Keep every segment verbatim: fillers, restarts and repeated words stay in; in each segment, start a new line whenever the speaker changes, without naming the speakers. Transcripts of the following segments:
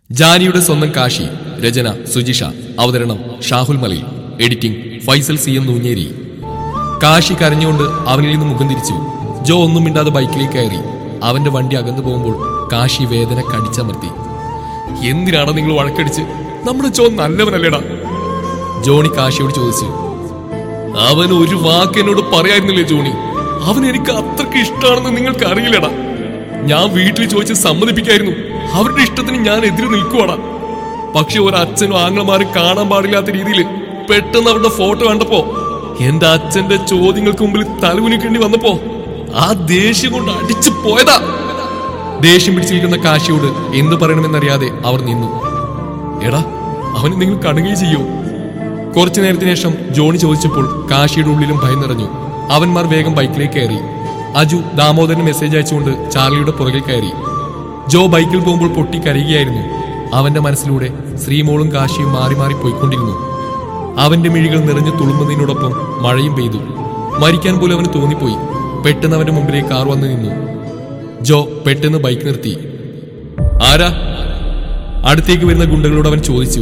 ജാനിയുടെ സ്വന്തം കാശി. രചന സുജിഷ. അവതരണം Shahul Malayil. Editing Faisal C M Noonjeri. Kashi കരഞ്ഞുകൊണ്ട് അവനിൽ നിന്ന് മുഖം തിരിച്ചു. ജോ ഒന്നും മിണ്ടാതെ ബൈക്കിലേക്ക് കയറി. അവന്റെ വണ്ടി അകന്നു പോകുമ്പോൾ കാശി വേദന കടിച്ചമർത്തി. എന്തിനാണ് നിങ്ങൾ വഴക്കടിച്ച്? നമ്മുടെ ജോ നല്ലവനല്ലേടാ? ജോണി കാശിയോട് ചോദിച്ചു. അവൻ ഒരു വാക്ക് എന്നോട് പറയായിരുന്നില്ലേ ജോണി? അവൻ എനിക്ക് അത്രക്ക് ഇഷ്ടമാണെന്ന് നിങ്ങൾക്ക് അറിയില്ലടാ. ഞാൻ വീട്ടിൽ ചോദിച്ച് സമ്മതിപ്പിക്കായിരുന്നു. അവരുടെ ഇഷ്ടത്തിന് ഞാൻ എതിര് നിൽക്കുവാടാ. പക്ഷെ ഒരച്ഛനും ആങ്ങളമാരും കാണാൻ പാടില്ലാത്ത രീതിയിൽ പെട്ടെന്ന് അവരുടെ ഫോട്ടോ കണ്ടപ്പോ എന്റെ അച്ഛന്റെ ചോദ്യങ്ങൾക്ക് മുമ്പിൽ തലകുനിക്കേണ്ടി വന്നപ്പോ ആ ദേഷ്യം കൊണ്ട് അടിച്ചു പോയതാ. ദേഷ്യം പിടിച്ചിരിക്കുന്ന കാശിയോട് എന്ത് പറയണമെന്നറിയാതെ അവർ നിന്നു. എടാ, അവന് നിങ്ങൾ കടുകയും ചെയ്യൂ? കുറച്ചു നേരത്തിന് ശേഷം ജോണി ചോദിച്ചപ്പോൾ കാശിയുടെ ഉള്ളിലും ഭയം നിറഞ്ഞു. അവന്മാർ വേഗം ബൈക്കിലേക്ക് കയറി. അജു ദാമോദരന് മെസ്സേജ് അയച്ചുകൊണ്ട് ചാർലിയുടെ പുറകിൽ കയറി. ജോ ബൈക്കിൽ പോകുമ്പോൾ പൊട്ടി കരയുകയായിരുന്നു. അവന്റെ മനസ്സിലൂടെ ശ്രീമോളും കാശിയും മാറി മാറി പോയിക്കൊണ്ടിരുന്നു. അവന്റെ മിഴികൾ നിറഞ്ഞു തുളുമ്പുന്നതിനോടൊപ്പം മഴയും പെയ്തു. മരിക്കാൻ പോലും അവന് തോന്നിപ്പോയി. പെട്ടെന്ന് അവന്റെ മുമ്പിലേക്ക് കാർ വന്നു നിന്നു. ജോ പെട്ടെന്ന് ബൈക്ക് നിർത്തി. ആരാ? അടുത്തേക്ക് വരുന്ന ഗുണ്ടകളോട് അവൻ ചോദിച്ചു.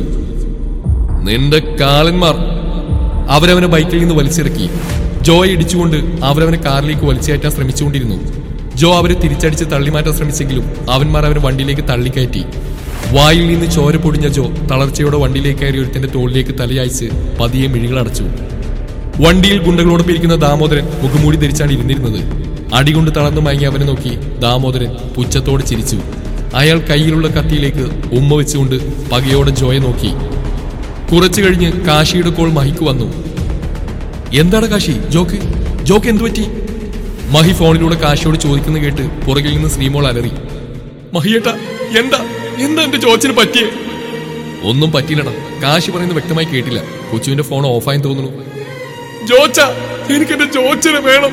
നിന്റെ കാലന്മാർ. അവരവനെ ബൈക്കിൽ നിന്ന് വലിച്ചിറക്കി. ജോയെ ഇടിച്ചുകൊണ്ട് അവരവനെ കാറിലേക്ക് വലിച്ചയറ്റാൻ ശ്രമിച്ചുകൊണ്ടിരുന്നു. ജോ അവരെ തിരിച്ചടിച്ച് തള്ളിമാറ്റാൻ ശ്രമിച്ചെങ്കിലും അവന്മാർ അവനെ വണ്ടിയിലേക്ക് തള്ളിക്കയറ്റി. വായിൽ നിന്ന് ചോര പൊടിഞ്ഞ ജോ തളർച്ചയോടെ വണ്ടിയിലേക്ക് കയറി ഒരുത്തന്റെ തോളിലേക്ക് തലയായിച്ച് പതിയെ മിഴികളടച്ചു. വണ്ടിയിൽ ഗുണ്ടകളോടൊപ്പം ഇരിക്കുന്ന ദാമോദരൻ മുഖംമൂടി ധരിച്ചാണ് ഇരുന്നിരുന്നത്. അടികൊണ്ട് തളർന്നു മയങ്ങി അവനെ നോക്കി ദാമോദരൻ പുച്ഛത്തോടെ ചിരിച്ചു. അയാൾ കയ്യിലുള്ള കത്തിയിലേക്ക് ഉമ്മ വെച്ചുകൊണ്ട് പകയോടെ ജോയെ നോക്കി. കുറച്ചു കഴിഞ്ഞ് കാശിയുടെ കോൾ മഹിക്ക് വന്നു. എന്താണ് കാശി? ജോക്ക് ജോക്ക് എന്തു പറ്റി? മഹി ഫോണിലൂടെ കാശിയോട് ചോദിക്കുന്ന കേട്ട് പുറകിൽ നിന്ന് ശ്രീമോൾ അലറി. മഹിയേട്ടാ, എന്താ എന്താ എന്റെ ജോച്ചിന് പറ്റിയേ? ഒന്നും പറ്റിയില്ലടാ. കാശി പറയുന്നത് വ്യക്തമായി കേട്ടില്ല. കൊച്ചുവിന്റെ ഫോൺ ഓഫായി തോന്നുന്നു. ജോച്ച, എനിക്ക് എന്റെ ജോച്ചിനെ വേണം.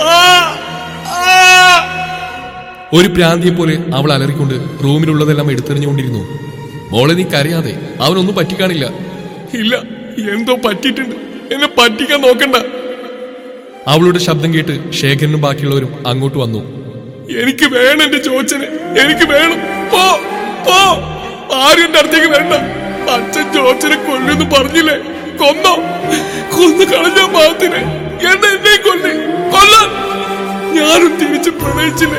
ഒരു പ്രാന്തിയെ പോലെ അവൾ അലറിക്കൊണ്ട് റൂമിലുള്ളതെല്ലാം എടുത്തെറിഞ്ഞുകൊണ്ടിരുന്നു. മോളെ, നീ കരയാതെ. അവനൊന്നും പറ്റിക്കാണില്ല. ഇല്ല, എന്തോ പറ്റിയിട്ടുണ്ട്. എന്നെ പറ്റിക്കാൻ നോക്കണ്ട. അവളുടെ ശബ്ദം കേട്ട് ശേഖരനും ബാക്കിയുള്ളവരും അങ്ങോട്ട് വന്നു. എനിക്ക് വേണം എന്റെ ജോച്ചനെ, എനിക്ക് വേണം. പോ പോ, ആരും എന്റെ അടുത്തേക്ക് വേണ്ട. അച്ഛൻ ജോച്ചനെ കൊല്ലെന്ന് പറഞ്ഞില്ലേ? കൊന്നോ? കൊന്നു കളഞ്ഞ പാവത്തിനെ എന്നെ എന്നെ കൊല്ലി കൊല്ലാൻ ഞാനും തിരിച്ച് പ്രണയിച്ചില്ലേ?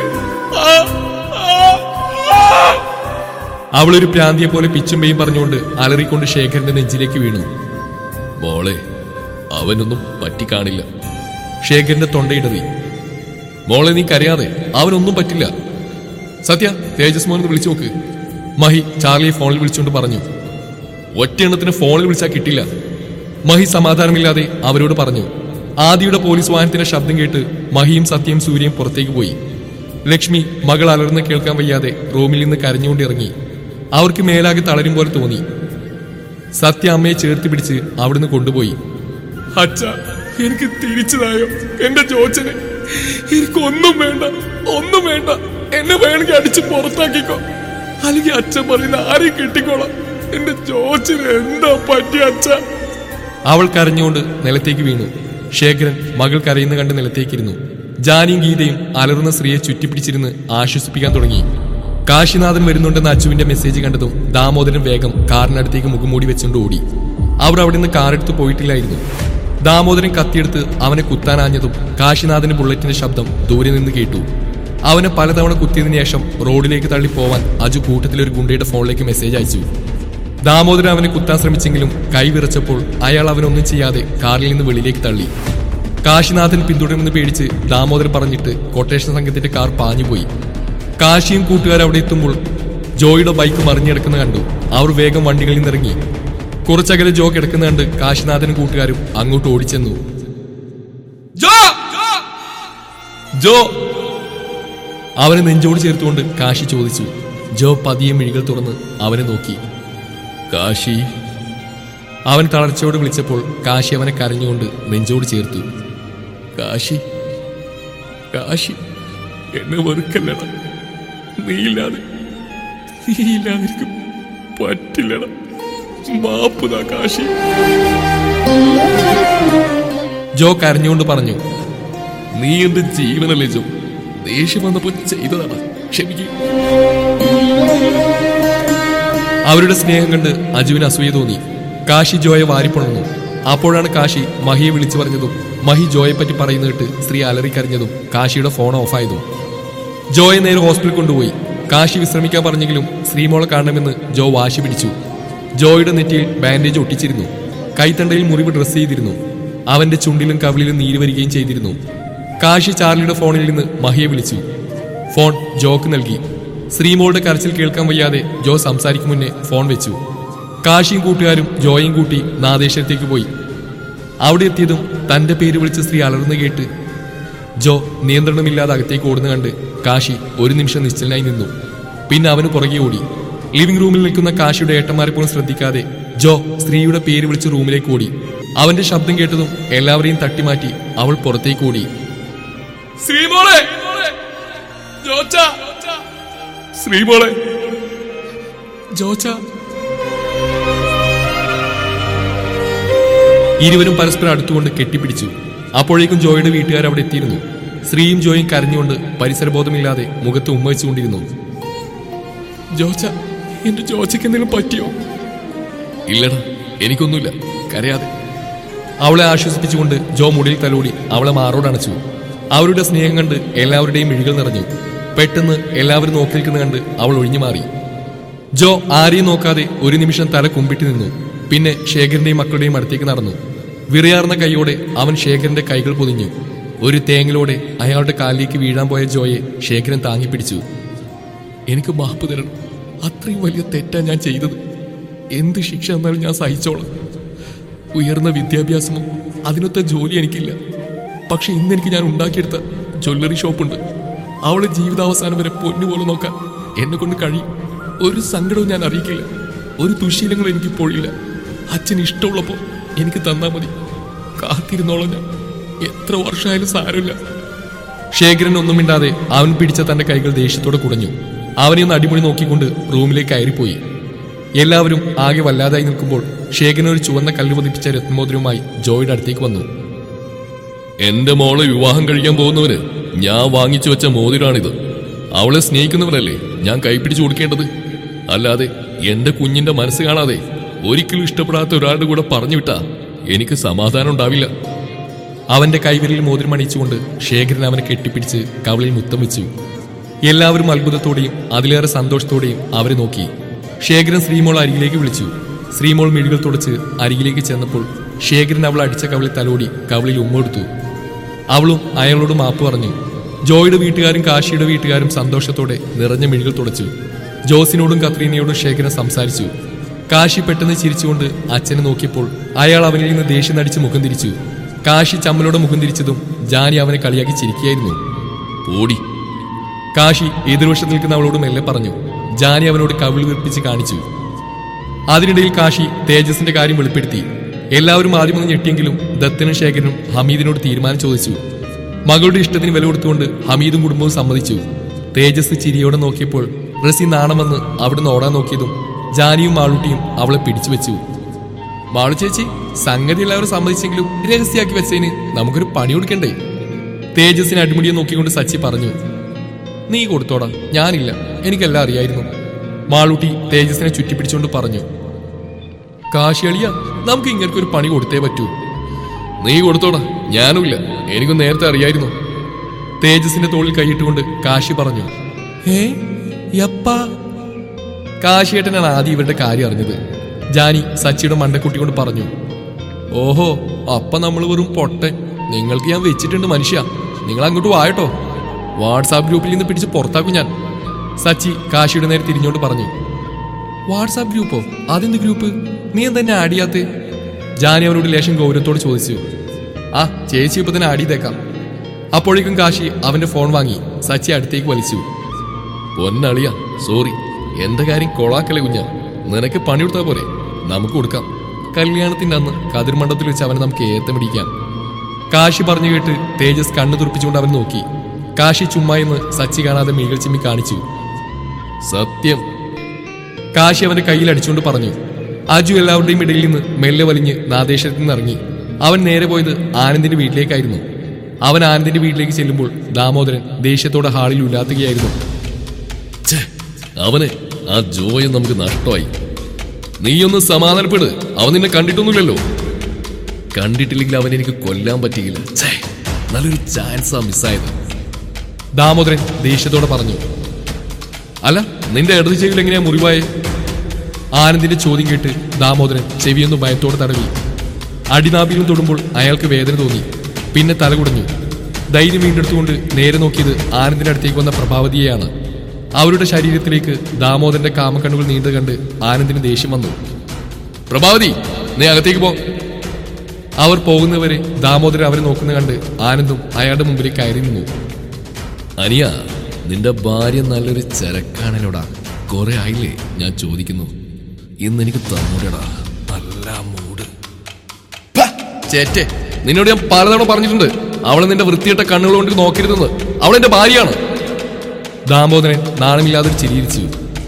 അവളൊരു പ്രാന്തിയെ പോലെ പിച്ചുമ്പയും പറഞ്ഞുകൊണ്ട് അലറിക്കൊണ്ട് ശേഖരന്റെ നെഞ്ചിലേക്ക് വീണു. മോളെ, അവനൊന്നും പറ്റിക്കാണില്ല. ശേഖരന്റെ തൊണ്ടയിടറി. മോളെ, നീ കരയാതെ. അവനൊന്നും പറ്റില്ല. സത്യ, തേജസ് മോനെ വിളിച്ചു നോക്ക്. മഹി ചാർലിയെ ഫോണിൽ വിളിച്ചുകൊണ്ട് പറഞ്ഞു. ഒറ്റയെണ്ണത്തിന് ഫോണിൽ വിളിച്ചാൽ കിട്ടില്ല. മഹി സമാധാനമില്ലാതെ അവരോട് പറഞ്ഞു. ആദിയുടെ പോലീസ് വാഹനത്തിന്റെ ശബ്ദം കേട്ട് മഹിയും സത്യയും സൂര്യയും പുറത്തേക്ക് പോയി. ലക്ഷ്മി മകൾ അലർന്ന് കേൾക്കാൻ വയ്യാതെ റൂമിൽ നിന്ന് കരഞ്ഞുകൊണ്ട് ഇറങ്ങി. അവർക്ക് മേലാകെ തളരും പോലെ തോന്നി. സത്യ അമ്മയെ ചേർത്ത് പിടിച്ച് അവിടുന്ന് കൊണ്ടുപോയി. അച്ഛ, എനിക്ക് തിരിച്ചതായോ എന്റെ ജോച്ചനെ? എനിക്ക് ഒന്നും വേണ്ട, ഒന്നും വേണ്ട. എന്നെ വേണമെങ്കിൽ അടിച്ച് പുറത്താക്കിക്കോ, അല്ലെങ്കിൽ അച്ഛൻ പറയുന്ന ആരെയും കെട്ടിക്കോളാം. എന്റെ ജോച്ചന് എന്താ പറ്റിയ അച്ഛ? അവൾ കരഞ്ഞുകൊണ്ട് നിലത്തേക്ക് വീണു. ശേഖരൻ മകൾ കരയുന്ന കണ്ട് നിലത്തേക്കിരുന്നു. ജാനിയും ഗീതയും അലറുന്ന സ്ത്രീയെ ചുറ്റിപ്പിടിച്ചിരുന്ന് ആശ്വസിപ്പിക്കാൻ തുടങ്ങി. കാശിനാഥൻ വരുന്നുണ്ടെന്ന് അച്ചുവിന്റെ മെസ്സേജ് കണ്ടതും ദാമോദരൻ വേഗം കാറിനടുത്തേക്ക് മുഖംമൂടി വെച്ചുകൊണ്ട് ഓടി. അവർ അവിടെ നിന്ന് കാറെടുത്ത് പോയിട്ടില്ലായിരുന്നു. ദാമോദരൻ കത്തിയെടുത്ത് അവനെ കുത്താനാഞ്ഞതും കാശിനാഥന്റെ ബുള്ളറ്റിന്റെ ശബ്ദം ദൂരെ നിന്ന് കേട്ടു. അവനെ പലതവണ കുത്തിയതിനു ശേഷം റോഡിലേക്ക് തള്ളി പോവാൻ അജു കൂട്ടത്തിലൊരു ഗുണ്ടയുടെ ഫോണിലേക്ക് മെസ്സേജ് അയച്ചു. ദാമോദരൻ അവനെ കുത്താൻ ശ്രമിച്ചെങ്കിലും കൈ വിറച്ചപ്പോൾ അയാൾ അവനൊന്നും ചെയ്യാതെ കാറിൽ നിന്ന് വെളിയിലേക്ക് തള്ളി. കാശിനാഥൻ പിന്തുടരുമെന്ന് പേടിച്ച് ദാമോദരൻ പറഞ്ഞിട്ട് കൊട്ടേഷൻ സംഘത്തിന്റെ കാർ പാഞ്ഞുപോയി. കാശിയും കൂട്ടുകാർ അവിടെ എത്തുമ്പോൾ ജോയുടെ ബൈക്ക് മറിഞ്ഞെടുക്കുന്ന കണ്ടു. അവർ വേഗം വണ്ടികളിൽ നിന്നിറങ്ങി. കുറച്ചകലെ ജോ കിടക്കുന്ന കണ്ട് കാശിനാഥനും കൂട്ടുകാരും അങ്ങോട്ട് ഓടിച്ചെന്നു. ജോ! അവനെ നെഞ്ചോട് ചേർത്തുകൊണ്ട് കാശി ചോദിച്ചു. ജോ പതിയെ മിഴികൾ തുറന്ന് അവനെ നോക്കി. കാശി! അവൻ തളർച്ചയോട് വിളിച്ചപ്പോൾ കാശി അവനെ കരഞ്ഞുകൊണ്ട് നെഞ്ചോട് ചേർത്തു. കാശി, കാശി, എന്നെ വെറുക്കല്ലട. നീയില്ലാതെ നീയില്ലാതിരിക്കും പറ്റില്ലട. മാപ്പുതാ കാശി. ജോ കരഞ്ഞുകൊണ്ട് പറഞ്ഞു. നീ എന്റെ ജീവനല്ലേ ജോ? ദേഷ്യം വന്നപ്പോ ചെയ്തതാണ്, ക്ഷമിക്കും. അവരുടെ സ്നേഹം കണ്ട് അജുവിന് അസൂയ തോന്നി. കാശി ജോയെ വാരിപ്പുണർന്നു. അപ്പോഴാണ് കാശി മഹിയെ വിളിച്ചു പറഞ്ഞതും മഹി ജോയെപ്പറ്റി പറയുന്ന കേട്ട് സ്ത്രീ അലറിക്കരഞ്ഞതും കാശിയുടെ ഫോൺ ഓഫായതും. ജോയെ നേരെ ഹോസ്പിറ്റലിൽ കൊണ്ടുപോയി. കാശി വിശ്രമിക്കാൻ പറഞ്ഞെങ്കിലും ശ്രീമോളെ കാണണമെന്ന് ജോ വാശി പിടിച്ചു. ജോയുടെ നെറ്റിയിൽ ബാൻഡേജ് ഒട്ടിച്ചിരുന്നു. കൈത്തണ്ടയിൽ മുറിവ് ഡ്രസ് ചെയ്തിരുന്നു. അവന്റെ ചുണ്ടിലും കവിളിലും നീര് വരികയും ചെയ്തിരുന്നു. കാശി ചാർലിയുടെ ഫോണിൽ നിന്ന് മഹിയെ വിളിച്ചു. ഫോൺ ജോക്ക് നൽകി. ശ്രീമോളുടെ കരച്ചിൽ കേൾക്കാൻ വയ്യാതെ ജോ സംസാരിക്കും മുന്നേ ഫോൺ വെച്ചു. കാശിയും കൂട്ടുകാരും ജോയും കൂട്ടി നാദേശത്തേക്ക് പോയി. അവിടെ എത്തിയതും തന്റെ പേര് വിളിച്ച് സ്ത്രീ അലർന്നു കേട്ട് ജോ നിയന്ത്രണമില്ലാതെ അകത്തേക്ക് ഓടുന്ന കണ്ട് കാശി ഒരു നിമിഷം നിശ്ചലനായി നിന്നു. പിന്നെ അവന് പുറകെ ഓടി. ലിവിംഗ് റൂമിൽ നിൽക്കുന്ന കാശിയുടെ ഏട്ടന്മാരെ പോലും ശ്രദ്ധിക്കാതെ ജോ സ്ത്രീയുടെ പേര് വിളിച്ച് റൂമിലേക്ക് ഓടി. അവന്റെ ശബ്ദം കേട്ടതും എല്ലാവരെയും തട്ടിമാറ്റി അവൾ പുറത്തേക്ക് ഓടി. ശ്രീമോളെ, ശ്രീമോളെ, ജോച്ച. ഇരുവരും പരസ്പരം അടുത്തുകൊണ്ട് കെട്ടിപ്പിടിച്ചു. അപ്പോഴേക്കും ജോയുടെ വീട്ടുകാർ അവിടെ എത്തിയിരുന്നു. ശ്രീയും ജോയും കരഞ്ഞുകൊണ്ട് പരിസരബോധമില്ലാതെ മുഖത്ത് ഉമ്മ വെച്ചുകൊണ്ടിരുന്നു. ജോച്ച, എന്റെ ജോച്ചയ്ക്ക് എന്തെങ്കിലും പറ്റിയോ? ഇല്ലടാ, എനിക്കൊന്നുമില്ല, കരയാതെ. അവളെ ആശ്വസിപ്പിച്ചുകൊണ്ട് ജോ മുടിയിൽ തലോടി അവളെ മാറോടണച്ചു. അവരുടെ സ്നേഹം കണ്ട് എല്ലാവരുടെയും മിഴികൾ നിറഞ്ഞു. പെട്ടെന്ന് എല്ലാവരും നോക്കി നിൽക്കുന്ന കണ്ട് അവൾ ഒഴിഞ്ഞു മാറി. ജോ ആരെയും നോക്കാതെ ഒരു നിമിഷം തല കുമ്പിട്ട് നിന്നു. പിന്നെ ശേഖരന്റെയും മക്കളുടെയും അടുത്തേക്ക് നടന്നു. വിറയാർന്ന കൈയോടെ അവൻ ശേഖരന്റെ കൈകൾ പൊതിഞ്ഞു. ഒരു തേങ്ങലോടെ അയാളുടെ കാലിലേക്ക് വീഴാൻ പോയ ജോയെ ശേഖരൻ താങ്ങിപ്പിടിച്ചു. എനിക്ക് മാപ്പ് തരണം, അത്രയും വലിയ തെറ്റാ ഞാൻ ചെയ്തത്. എന്ത് ശിക്ഷ എന്നാലും ഞാൻ സഹിച്ചോളാം. ഉയർന്ന വിദ്യാഭ്യാസമോ അതിനൊത്ത ജോലി എനിക്കില്ല. പക്ഷെ ഇന്നെനിക്ക് ഞാൻ ഉണ്ടാക്കിയെടുത്ത ജ്വല്ലറി ഷോപ്പുണ്ട്. അവളെ ജീവിതാവസാനം വരെ പൊന്നുപോലെ നോക്കാൻ എന്നെ കൊണ്ട് കഴിയും. ഒരു സങ്കടവും ഞാൻ അറിയിക്കില്ല. ഒരു ദുശീലങ്ങളും എനിക്കിപ്പോഴില്ല. അച്ഛന് ഇഷ്ടമുള്ളപ്പോ എനിക്ക് തന്നാ മതി. കാത്തിരുന്നോളാം ഞാൻ. എത്ര വർഷമായാലും സാരമില്ല. ശേഖരൻ ഒന്നും മിണ്ടാതെ അവൻ പിടിച്ച തന്റെ കൈകൾ ദേഷ്യത്തോടെ കുടഞ്ഞു. അവനെ ഒന്ന് അടിമുടി നോക്കിക്കൊണ്ട് റൂമിലേക്ക് കയറിപ്പോയി. എല്ലാവരും ആകെ വല്ലാതായി നിൽക്കുമ്പോൾ ശേഖരൻ ഒരു ചുവന്ന കല്ല് പതിപ്പിച്ച രത്നമോതിരവുമായി ജോയുടെ അടുത്തേക്ക് വന്നു. എന്റെ മോളെ വിവാഹം കഴിക്കാൻ പോകുന്നവന് ഞാൻ വാങ്ങിച്ചു വെച്ച മോതിരാണിത്. അവളെ സ്നേഹിക്കുന്നവരല്ലേ ഞാൻ കൈപ്പിടിച്ചു കൊടുക്കേണ്ടത്. അല്ലാതെ എന്റെ കുഞ്ഞിന്റെ മനസ്സ് കാണാതെ ഒരിക്കലും ഇഷ്ടപ്പെടാത്ത ഒരാളുടെ കൂടെ പറഞ്ഞു വിട്ടാ എനിക്ക് സമാധാനം ഉണ്ടാവില്ല. അവന്റെ കൈവിരലിൽ മോതിരം അണിയിച്ചുകൊണ്ട് ശേഖരൻ അവനെ കെട്ടിപ്പിടിച്ച് കവളിൽ മുത്തം വെച്ചു. എല്ലാവരും അത്ഭുതത്തോടെയും അതിലേറെ സന്തോഷത്തോടെയും അവരെ നോക്കി. ശേഖരൻ ശ്രീമോൾ അരികിലേക്ക് വിളിച്ചു. ശ്രീമോൾ മിഴികൾ തുടച്ച് അരികിലേക്ക് ചെന്നപ്പോൾ ശേഖരൻ അവൾ അടിച്ച കവളിൽ തലോടി കവളിൽ ഉമ്മൊടുത്തു. അവളും അയാളോട് മാപ്പ് പറഞ്ഞു. ജോയുടെ വീട്ടുകാരും കാശിയുടെ വീട്ടുകാരും സന്തോഷത്തോടെ നിറഞ്ഞ മിഴികൾ തുടച്ചു. ജോസിനോടും കത്രീനയോടും ശേഖരൻ സംസാരിച്ചു. കാശി പെട്ടെന്ന് ചിരിച്ചുകൊണ്ട് അച്ഛനെ നോക്കിയപ്പോൾ അയാൾ അവനിൽ നിന്ന് ദേഷ്യം നടിച്ച് മുഖം തിരിച്ചു. കാശി ചമ്മലോടെ മുഖം തിരിച്ചതും ജാനി അവനെ കളിയാക്കി ചിരിക്കുകയായിരുന്നു. ഓടി. കാശി എതിർവശത്ത് നിൽക്കുന്ന അവളോട് മെല്ലെ പറഞ്ഞു. ജാനി അവനോട് കവിൾ വീർപ്പിച്ച് കാണിച്ചു. അതിനിടയിൽ കാശി തേജസിന്റെ കാര്യം വെളിപ്പെടുത്തി. എല്ലാവരും ആദ്യമൊന്നും ഞെട്ടിയെങ്കിലും ദത്തനും ശേഖരനും ഹമീദിനോട് തീരുമാനം ചോദിച്ചു. മകളുടെ ഇഷ്ടത്തിന് വില കൊടുത്തുകൊണ്ട് ഹമീദും കുടുംബവും സമ്മതിച്ചു. തേജസ് ചിരിയോടെ നോക്കിയപ്പോൾ റസി നാണമെന്ന് അവിടുന്ന് ഓടാൻ നോക്കിയതും ജാനിയും മാളൂട്ടിയും അവളെ പിടിച്ചു വെച്ചു. മാളു ചേച്ചി, സംഗതി എല്ലാവരും സമ്മതിച്ചെങ്കിലും രഹസ്യമാക്കി വെച്ചതിന് നമുക്കൊരു പണി കൊടുക്കണ്ടേ? തേജസിനെ അടിമുടിയെ നോക്കിക്കൊണ്ട് സച്ചി പറഞ്ഞു. നീ കൊടുത്തോടാ, ഞാനില്ല, എനിക്കെല്ലാം അറിയായിരുന്നു. മാളൂട്ടി തേജസിനെ ചുറ്റിപ്പിടിച്ചുകൊണ്ട് പറഞ്ഞു. കാശിയളിയ, നമുക്ക് ഇങ്ങനൊരു പണി കൊടുത്തേ പറ്റൂ. നീ കൊടുത്തോടാ, ഞാനുമില്ല, എനിക്കും നേരത്തെ അറിയായിരുന്നു. തേജസിന്റെ തോളിൽ കൈയിട്ടുകൊണ്ട് കാശി പറഞ്ഞു. ഏ യപ്പാ. കാശിയേട്ടനാണ് ആദ്യം ഇവരുടെ കാര്യം അറിഞ്ഞത്. ജാനി സച്ചിയുടെ മണ്ടക്കുട്ടി കൊണ്ട് പറഞ്ഞു. ഓഹോ, അപ്പ നമ്മൾ വെറും പൊട്ടൻ. നിങ്ങൾക്ക് ഞാൻ വെച്ചിട്ടുണ്ട് മനുഷ്യ. നിങ്ങൾ അങ്ങോട്ട് വായട്ടോ. വാട്സാപ്പ് ഗ്രൂപ്പിൽ നിന്ന് പിടിച്ച് പുറത്താക്കും ഞാൻ. സച്ചി കാശിയുടെ നേരെ തിരിഞ്ഞോണ്ട് പറഞ്ഞു. വാട്സാപ്പ് ഗ്രൂപ്പോ? അതെന്ത് ഗ്രൂപ്പ്? നീ എന്തെന്നെ ആഡ് ചെയ്യാത്ത? ജാനി അവരോട് ലേശം ഗൗരവത്തോട് ചോദിച്ചു. ആ ചേച്ചി ഇപ്പൊ തന്നെ ആഡ് ചെയ്തേക്കാം. അപ്പോഴേക്കും കാശി അവന്റെ ഫോൺ വാങ്ങി സച്ചി അടുത്തേക്ക് വലിച്ചു. പൊന്നളിയ, സോറി, എന്റെ കാര്യം കൊളാക്കലെ കുഞ്ഞ. നിനക്ക് പണി കൊടുത്താ പോരെ, നമുക്ക് കൊടുക്കാം. കല്യാണത്തിന്റെ അന്ന് കതിർമണ്ഡപത്തിൽ വെച്ച് അവനെ നമുക്ക് ഏത്തം പിടിക്കാം. കാശി പറഞ്ഞു കേട്ട് തേജസ് കണ്ണു തുറപ്പിച്ചുകൊണ്ട് അവൻ നോക്കി. കാശി ചുമ്മാ എന്ന് സച്ചി കാണാതെ മീകൾ ചിമ്മി കാണിച്ചു. സത്യം. കാശി അവന്റെ കയ്യിൽ അടിച്ചുകൊണ്ട് പറഞ്ഞു. അജു എല്ലാവരുടെയും ഇടയിൽ നിന്ന് മെല്ലെ വലിഞ്ഞ് നാദേശത്തിൽ നിന്ന് ഇറങ്ങി. അവൻ നേരെ പോയത് ആനന്ദിന്റെ വീട്ടിലേക്കായിരുന്നു. അവൻ ആനന്ദിന്റെ വീട്ടിലേക്ക് ചെല്ലുമ്പോൾ ദാമോദരൻ ദേഷ്യത്തോടെ ഹാളിൽ ഉലാത്തുകയായിരുന്നു.
അവനെ ആ ജോയെ നമുക്ക് നഷ്ടമായി.
നീയൊന്ന് സമാധാനപ്പെട്. അവൻ നിന്നെ കണ്ടിട്ടൊന്നുമില്ലല്ലോ. കണ്ടിട്ടില്ലെങ്കിൽ അവൻ എനിക്ക് കൊല്ലാൻ പറ്റിയില്ല. നല്ലൊരു ചാൻസാ മിസ്സായത്. ദാമോദരൻ ദേഷ്യത്തോടെ പറഞ്ഞു. അല്ല, നിന്റെ ഇടത് ചെവിയിൽ എങ്ങനെയാ മുറിവായേ? ആനന്ദിന്റെ ചോദ്യം കേട്ട് ദാമോദരൻ ചെവിയൊന്ന് ഭയത്തോടെ തടവി. അടിനാഭിലും തൊടുമ്പോൾ അയാൾക്ക് വേദന തോന്നി. പിന്നെ തലകുടഞ്ഞു. ധൈര്യം വീണ്ടെടുത്തുകൊണ്ട് നേരെ നോക്കിയത് ആനന്ദിന്റെ അടുത്തേക്ക് വന്ന പ്രഭാവതിയെയാണ്. അവരുടെ ശരീരത്തിലേക്ക് ദാമോദരന്റെ കാമക്കണ്ണുകൾ നീണ്ടു കണ്ട് ആനന്ദിന് ദേഷ്യം വന്നു. പ്രഭാവതി, നീ അകത്തേക്ക് പോ. അവർ പോകുന്നവരെ ദാമോദരൻ അവരെ നോക്കുന്ന കണ്ട് ആനന്ദും അയാളുടെ മുമ്പിലേക്ക് കയറി നിന്നു. അനിയ, നിന്റെ ഭാര്യ നല്ലൊരു ചരക്കാണല്ലോടാ. കുറെ ആയില്ലേ ഞാൻ ചോദിക്കുന്നു. ഇന്ന് എനിക്ക് തന്നൂടാ നല്ല മൂട്. ചേറ്റെ, നിന്നോട് ഞാൻ പലതവണ പറഞ്ഞിട്ടുണ്ട് അവളെ നിന്റെ വൃത്തിയിട്ട കണ്ണുകൾ കൊണ്ട് നോക്കരുതെന്ന്. അവളെന്റെ ഭാര്യയാണ്. ദാമോദരൻ നാണമില്ലാതൊരു ചിരിയിരിച്ചു.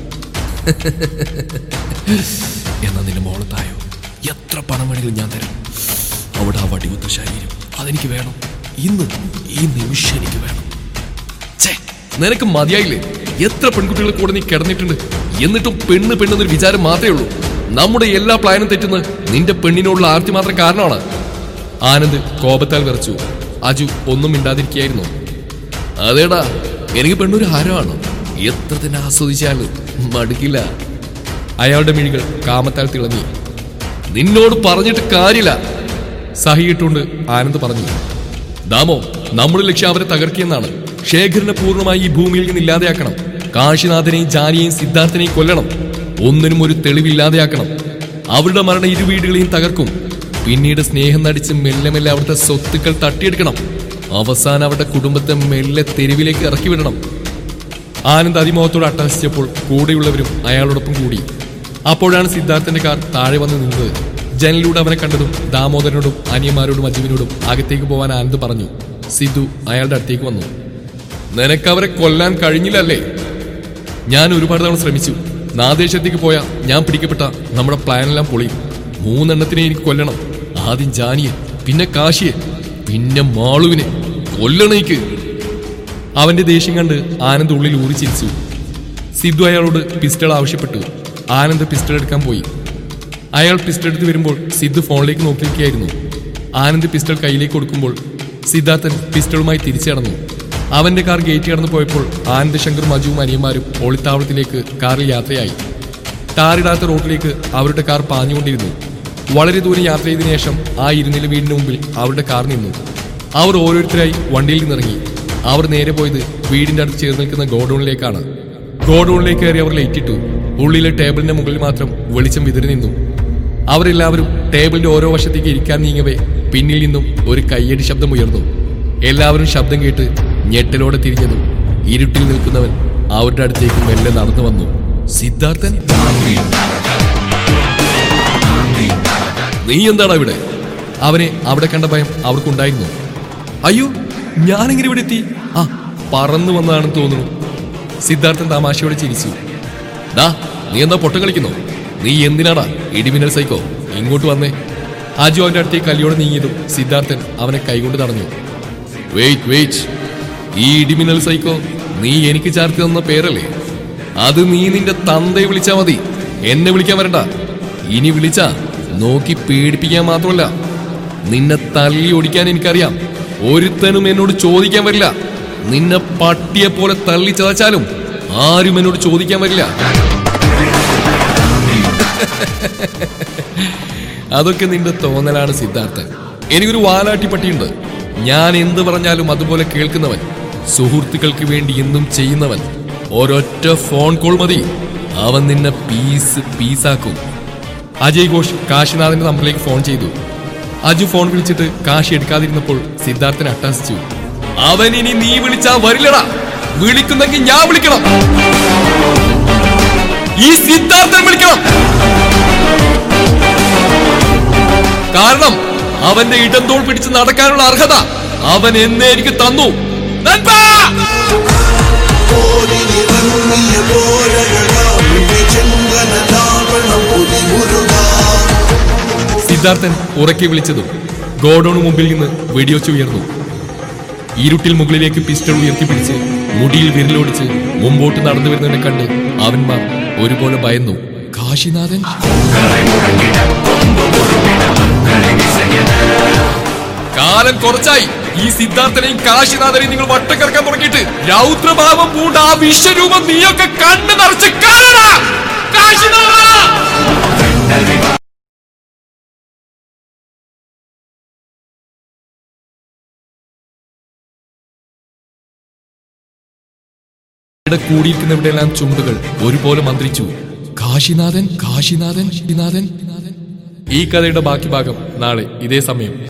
എന്നാ നിന്റെ മോളത്തായോ എത്ര പണം വേണമെങ്കിലും ഞാൻ തരാം. അവിടെ ആ വടികുത്ത ശരീരം അതെനിക്ക് വേണം. ഇന്ന് ഈ നിമിഷം എനിക്ക് വേണം. ഛേ, നിനക്ക് മതിയായില്ലേ? എത്ര പെൺകുട്ടികളെ കൂടെ നീ കിടന്നിട്ടുണ്ട്. എന്നിട്ടും പെണ്ണ് പെണ്ണെന്നൊരു വിചാരം മാത്രമേ ഉള്ളൂ. നമ്മുടെ എല്ലാ പ്ലാനും തെറ്റുന്ന നിന്റെ പെണ്ണിനോടുള്ള ആർത്തി മാത്രം കാരണമാണ്. ആനന്ദ് കോപത്താൽ വിറച്ചു. അജു ഒന്നും മിണ്ടാതിരിക്കുകയായിരുന്നു. അതേടാ, എനിക്ക് പെണ്ണൊരു ഹാരമാണ്. എത്ര തന്നെ ആസ്വദിച്ചാലും മടുക്കില്ല. അയാളുടെ മിഴികൾ കാമത്താൽ തിളങ്ങി. നിന്നോട് പറഞ്ഞിട്ട് കാര്യമില്ല. സഹിയിട്ടുകൊണ്ട് ആനന്ദ് പറഞ്ഞു. ദാമോ, നമ്മുടെ ലക്ഷ്യം അവരെ തകർക്കിയെന്നാണ്. ശേഖരനെ പൂർണ്ണമായി ഈ ഭൂമിയിൽ നിന്ന് ഇല്ലാതെയാക്കണം. കാശിനാഥനെയും ജാനിയെയും സിദ്ധാർത്ഥനെയും കൊല്ലണം. ഒന്നിനും ഒരു തെളിവില്ലാതെയാക്കണം. അവരുടെ മരണം ഇരു വീടുകളെയും തകർക്കും. പിന്നീട് സ്നേഹം നടിച്ച് മെല്ലെ മെല്ലെ അവിടുത്തെ സ്വത്തുക്കൾ തട്ടിയെടുക്കണം. അവസാനം അവരുടെ കുടുംബത്തെ മെല്ലെ തെരുവിലേക്ക് ഇറക്കി വിടണം. ആനന്ദ് അതിമോഹത്തോട് അട്ടഹസിച്ചപ്പോൾ കൂടെയുള്ളവരും അയാളോടൊപ്പം കൂടി. അപ്പോഴാണ് സിദ്ധാർത്ഥന്റെ കാർ താഴെ വന്ന് നിന്നത്. ജനലിലൂടെ അവനെ കണ്ടതും ദാമോദരനോടും അനിയന്മാരോടും അജുവിനോടും അകത്തേക്ക് പോവാൻ ആനന്ദ് പറഞ്ഞു. സിദ്ധു അയാളുടെ അടുത്തേക്ക് വന്നു. നിനക്കവരെ കൊല്ലാൻ കഴിഞ്ഞില്ലല്ലേ? ഞാൻ ഒരുപാട് തവണ ശ്രമിച്ചു. നാദേശത്തേക്ക് പോയാ ഞാൻ പിടിക്കപ്പെട്ട നമ്മുടെ പ്ലാനെല്ലാം പൊളിയും. മൂന്നെണ്ണത്തിനെ എനിക്ക് കൊല്ലണം. ആദ്യം ജാനിയെ, പിന്നെ കാശിയെ, പിന്നെ മാളുവിനെ കൊല്ലണേക്ക്. അവന്റെ ദേഷ്യം കണ്ട് ആനന്ദ് ഉള്ളിൽ ഊറി ചിരിച്ചു. സിദ്ധു അയാളോട് പിസ്റ്റൾ ആവശ്യപ്പെട്ടു. ആനന്ദ് പിസ്റ്റൾ എടുക്കാൻ പോയി. അയാൾ പിസ്റ്റൾ എടുത്ത് വരുമ്പോൾ സിദ്ധു ഫോണിലേക്ക് നോക്കി നിൽക്കുകയായിരുന്നു. ആനന്ദ് പിസ്റ്റൾ കയ്യിലേക്ക് കൊടുക്കുമ്പോൾ സിദ്ധാർത്ഥൻ പിസ്റ്റളുമായി തിരിച്ചു കടന്നു. അവന്റെ കാർ ഗേറ്റ് കടന്നു പോയപ്പോൾ ആനന്ദ്, ശങ്കറും അജുവും അനിയന്മാരും ഒളിത്താവളത്തിലേക്ക് കാറിൽ യാത്രയായി. ടാറിടാത്ത റോഡിലേക്ക് അവരുടെ കാർ പാഞ്ഞുകൊണ്ടിരുന്നു. വളരെ ദൂരം യാത്ര ചെയ്തതിനു ശേഷം ആ ഇരുനില വീടിന് മുമ്പിൽ അവരുടെ കാർ നിന്നു. അവർ ഓരോരുത്തരായി വണ്ടിയിൽ നിന്നിറങ്ങി. അവർ നേരെ പോയത് വീടിന്റെ അടുത്ത് ചേർന്ന് നിൽക്കുന്ന ഗോഡൌണിലേക്കാണ്. ഗോഡൌണിലേക്ക് കയറി അവർ ലൈറ്റിട്ടു. ഉള്ളിലെ ടേബിളിന്റെ മുകളിൽ മാത്രം വെളിച്ചം വിതറി നിന്നു. അവരെല്ലാവരും ടേബിളിന്റെ ഓരോ വശത്തേക്ക് ഇരിക്കാൻ നീങ്ങവേ പിന്നിൽ നിന്നും ഒരു കയ്യടി ശബ്ദം ഉയർന്നു. എല്ലാവരും ശബ്ദം കേട്ട് ഞെട്ടലോടെ തിരിഞ്ഞതും ഇരുട്ടിൽ നിൽക്കുന്നവൻ അവരുടെ അടുത്തേക്ക് മെല്ലെ നടന്നു വന്നു. സിദ്ധാർത്ഥൻ, നീ എന്താടാ ഇവിടെ? അവനെ അവിടെ കണ്ട ഭയം അവർക്കുണ്ടായിരുന്നു. അയ്യോ, ഞാനെങ്ങനെ ഇവിടെ എത്തി? ആ, പറന്നു വന്നതാണെന്ന് തോന്നുന്നു. സിദ്ധാർത്ഥൻ തമാശയോടെ ചിരിച്ചു. ഡാ, നീ എന്താ പൊട്ടം കളിക്കുന്നോ? നീ എന്തിനാടാ ഇടിമിന്നൽ സൈക്കോ? ഇങ്ങോട്ട് വന്നേ. അജു അവന്റെ അടുത്തേക്ക് കല്ലിയോടെ നീങ്ങിയതും സിദ്ധാർത്ഥൻ അവനെ കൈകൊണ്ട് തടഞ്ഞു. വെയിറ്റ് വെയിറ്റ് ഈ ഇടിമിന്നൽ സൈക്കോ നീ എനിക്ക് ചേർത്ത് തന്ന പേരല്ലേ? അത് നീ നിന്റെ തന്തയെ വിളിച്ചാ മതി. എന്നെ വിളിക്കാൻ വരണ്ട. ഇനി വിളിച്ചാ നോക്കി പേടിപ്പിക്കാൻ മാത്രമല്ല, നിന്നെ തല്ലി ഓടിക്കാൻ എനിക്കറിയാം. ഒരുത്തനും എന്നോട് ചോദിക്കാൻ വരില്ല. നിന്നെ പട്ടിയെ പോലെ തള്ളി ചതച്ചാലും ആരും എന്നോട് ചോദിക്കാൻ വരില്ല. അതൊക്കെ നിന്റെ തോന്നലാണ് സിദ്ധാർത്ഥൻ. എനിക്കൊരു വാലാട്ടി പട്ടിയുണ്ട്. ഞാൻ എന്ത് പറഞ്ഞാലും അതുപോലെ കേൾക്കുന്നവൻ, സുഹൃത്തുക്കൾക്ക് വേണ്ടി എന്തും ചെയ്യുന്നവൻ. ഒരൊറ്റ ഫോൺ കോൾ മതി, അവൻ നിന്നെ പീസ് പീസാക്കും. അജയ് ഘോഷ് കാശിനാഥന്റെ നമ്പറിലേക്ക് ഫോൺ ചെയ്തു. അജു ഫോൺ വിളിച്ചിട്ട് കാശി എടുക്കാതിരുന്നപ്പോൾ സിദ്ധാർത്ഥൻ അട്ടഹസിച്ചു. അവൻ ഇനി നീ വിളിച്ചാ വരില്ലടാ. വിളിക്കുന്നെങ്കിൽ ഞാൻ വിളിക്കണം. ഈ സിദ്ധാർത്ഥൻ വിളിക്കണം. കാരണം അവന്റെ ഇടന്തോൾ പിടിച്ച് നടക്കാനുള്ള അർഹത അവൻ എന്നെ എനിക്ക് തന്നു. സിദ്ധാർത്ഥൻ ഉറക്കെ വിളിച്ചതും ഗോഡൌണ് മുമ്പിൽ നിന്ന് വെടിവെച്ച് ഉയർന്നു. ഇരുട്ടിൽ മുകളിലേക്ക് പിസ്റ്റൾ ഉയർത്തി പിടിച്ച് മുടിയിൽ വിരലോടിച്ച് മുമ്പോട്ട് നടന്നു വരുന്നതിനെ കണ്ട് അവന്മാർ ഒരുപോലെ ഭയന്നു. കാശി കാശിനാഥൻ. കാലം കുറച്ചായി ഈ സിദ്ധാർത്ഥനെയും കാശിനാഥനെയും നിങ്ങൾ വട്ടക്കറക്കാൻ തുടങ്ങിയിട്ട്. രൗദ്രഭാവം പൂണ്ട ആ വിശ്വരൂപം നീയൊക്കെ കണ്ണു നിറച്ച് കാണടാ കാശിനാഥ. കൂടിയിരിക്കുന്നവിടെയെല്ലാം ചുണ്ടുകൾ ഒരുപോലെ മന്ത്രിച്ചു. കാശിനാഥൻ, കാശിനാഥൻ, കാശിനാഥൻ. ഈ കഥയുടെ ബാക്കി ഭാഗം നാളെ ഇതേ സമയം.